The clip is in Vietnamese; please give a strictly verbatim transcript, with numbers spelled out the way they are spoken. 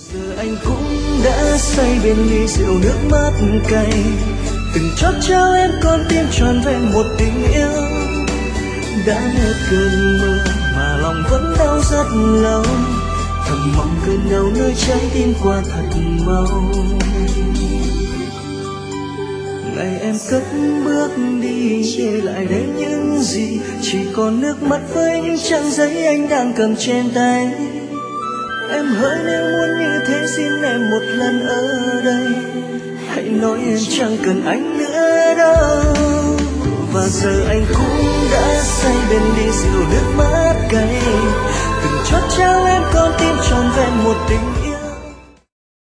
Giờ anh cũng đã say bên ly rượu nước mắt cay, từng chót trao em con tim tròn vẹn một tình yêu. Đã hết cơn mưa mà lòng vẫn đau rất lâu, thầm mong cơn đau nơi trái tim qua thật mau. Ngày em cất bước đi, để lại đây những gì? Chỉ còn nước mắt với những trang giấy anh đang cầm trên tay. Em hỡi nếu muốn như thế xin em một lần ở đây, hãy nói em chẳng cần anh nữa đâu. Và giờ anh cũng đã say bên ly rượu nước mắt cay, từng chót trao em con tim tròn vẹn một tình yêu.